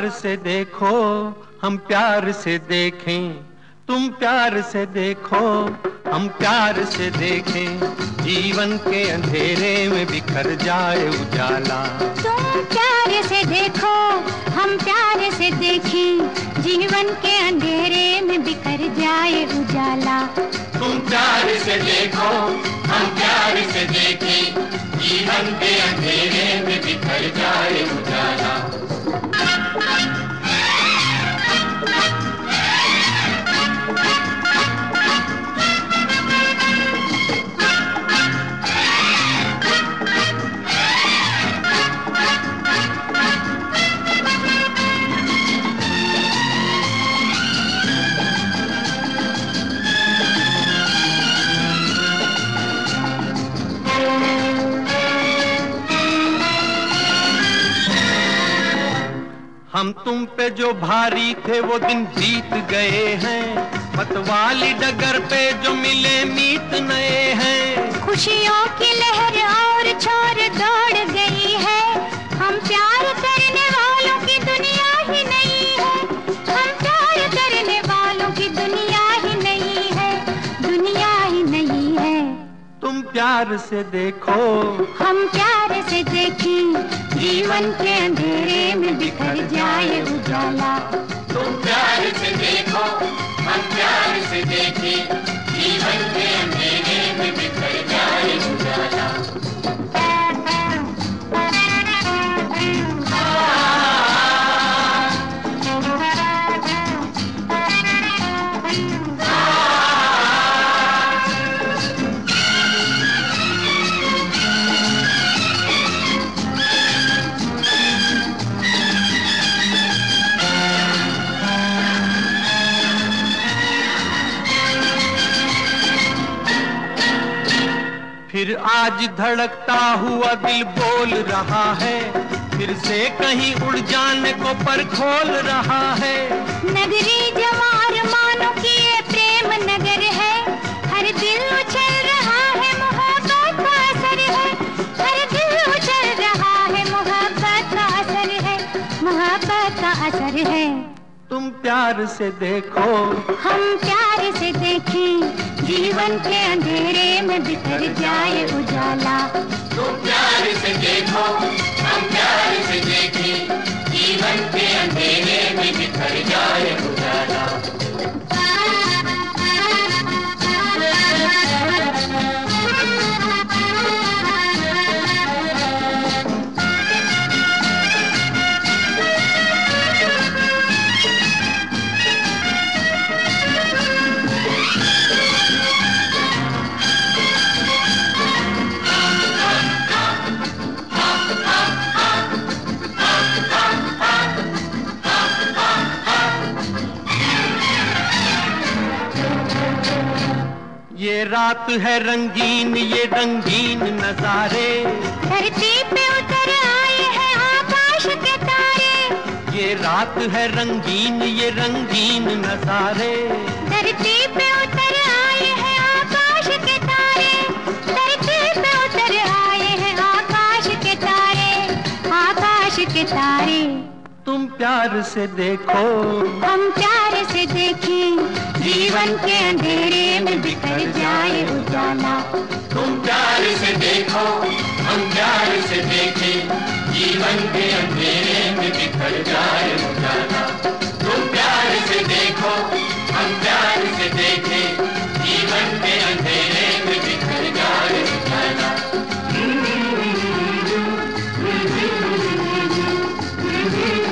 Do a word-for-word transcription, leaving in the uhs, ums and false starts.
प्यार से देखो, हम प्यार से देखें, तुम प्यार से देखो, हम प्यार से देखें, जीवन के अंधेरे में बिखर जाए उजाला। तुम प्यार से देखो, हम प्यार से देखें, जीवन के अंधेरे में बिखर जाए उजाला। तुम प्यार से देखो, हम प्यार से देखें, जीवन के अंधेरे में बिखर जाए उजाला। हम तुम पे जो भारी थे वो दिन बीत गए हैं, मतवाली डगर पे जो मिले मीत नए हैं। खुशियों की लहर और छोर दौड़ गई है, हम प्यार करने वालों की दुनिया ही नहीं है। हम प्यार करने वालों की दुनिया ही नहीं है, दुनिया ही नहीं है। तुम प्यार से देखो, हम प्यार से देखें, जीवन के अंधेरे में बिखर जाए उजाला। तुम प्यार से देखो, हम प्यार से देखें, जीवन के अंधेरे में बिखर जाए उजाला। फिर आज धड़कता हुआ दिल बोल रहा है, फिर से कहीं उड़ जाने को पर खोल रहा है। नगरी जवार मानो कि ये प्रेम नगर है, हर दिल उछल रहा है, मोहब्बत का असर है। हर दिल उछल रहा है, मोहब्बत का असर है, मोहब्बत का असर है। तुम प्यार से देखो, हम प्यार से देखें, जीवन के अंधेरे में बिखर जाए उजाला। तुम प्यार से देखो, हम प्यार से देखें, जीवन के अंधेरे में बिखर जाए उजाला। ये रात है रंगीन, ये रंगीन नजारे, धरती पे उतर आए हैं आकाश के तारे। ये रात है रंगीन, ये रंगीन नजारे, धरती पे उतर आए हैं आकाश के तारे। धरती पे उतर आए हैं आकाश के तारे, आकाश के तारे। तुम प्यार से देखो, हम प्यार से देखें, जीवन के अंधेरे में बिखर जाए उजाला। तुम प्यार से देखो, हम प्यार से देखें, जीवन के अंधेरे में बिखर जाए उजाला। तुम प्यार से देखो, हम प्यार से देखें, जीवन के अंधेरे में बिखर जाए उजाला।